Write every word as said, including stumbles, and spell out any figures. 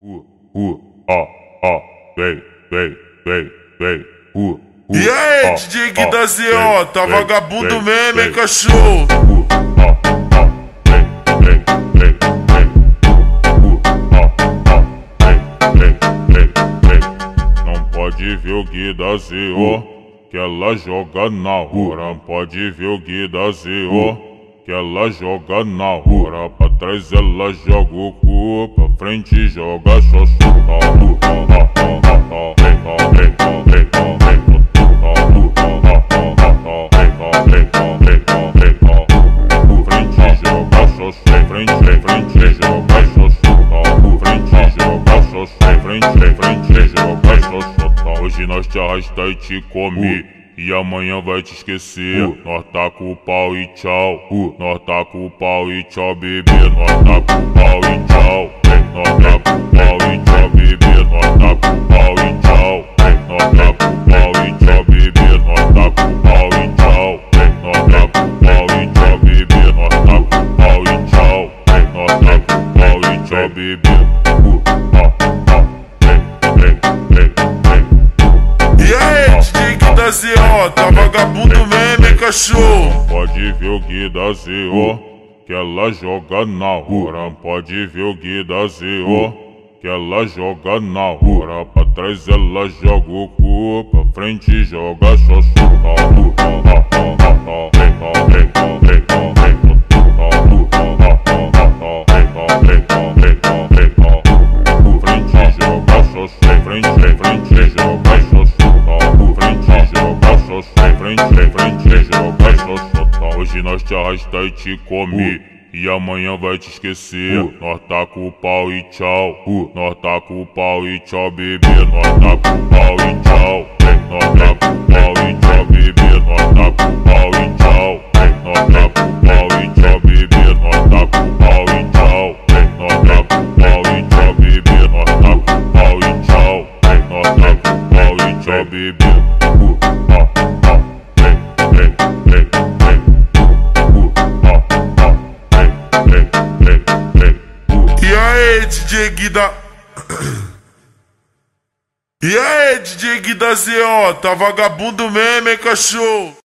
Uh, uh, ó, ó, vem, vem, vem, vem, uh, uh. E aí, ó, D J ó, Gui da Z O, tá vem, vagabundo vem, mesmo, hein, vem, cachorro? Uh, ó, ó, vem, vem, vem, vem, uh, ó, ó, vem, vem, vem, vem. Não pode ver o Gui da Z O, que ela joga na hora. Não pode ver o Gui da Z O, que ela joga na hora. Pra trás ela joga o cu, pra frente joga só chuta. Frente, frente, joga só chuta. Frente, joga só chuta. Frente, frente, joga só chuta. Hoje nós te arrasta e te come, e amanhã vai te esquecer. Uh. Nós tá com o pau e tchau. Uh. Nós tá com o pau e tchau, bebê. Nós tá com o pau e tchau. Nós tá com o pau e tchau, bebê. Nós tá com o pau e tchau. Nós tá com o pau e tchau, bebê. Nós tá com o pau e tchau. Nós tá com o pau e tchau, bebê. Nós tá com o pau e tchau. Nós tá com o pau e tchau, bebê. Uh, ó, ó, vem, vem, vem, vem. E aí, D J Gui da Z O, tá vagabundo mesmo, hein, cachorro? Pode ver o Gui da Z O, que ela joga na hora. Pode ver o Gui da Z O, que ela joga na hora. Pra trás ela joga o cu, pra frente joga só chuta. Frente, frente, joga só chuta. Frente, joga só chuta. Frente, frente, joga só chuta. Hoje nós te arrasta e te come, e amanhã vai te esquecer. Uh. Nós tá com o pau e tchau. Uh. Nós tá com o pau e tchau, bebê. Nós tá com o pau e tchau. Nós tá com o pau e tchau, bebê. Nós tá com o pau e tchau. Nós tá com o pau e tchau, bebê. Nós tá com o pau e tchau. Nós tá com o pau e tchau, bebê. Nós tá com o pau e tchau. Nós tá com o pau e tchau, bebê. Uh, ó, ó, vem, vem, vem, vem. Uh, ó, ó, vem, vem, vem, vem. Uh. E aí, D J Gui da... E aí, D J Gui da Z O, tá vagabundo mesmo, hein, cachorro?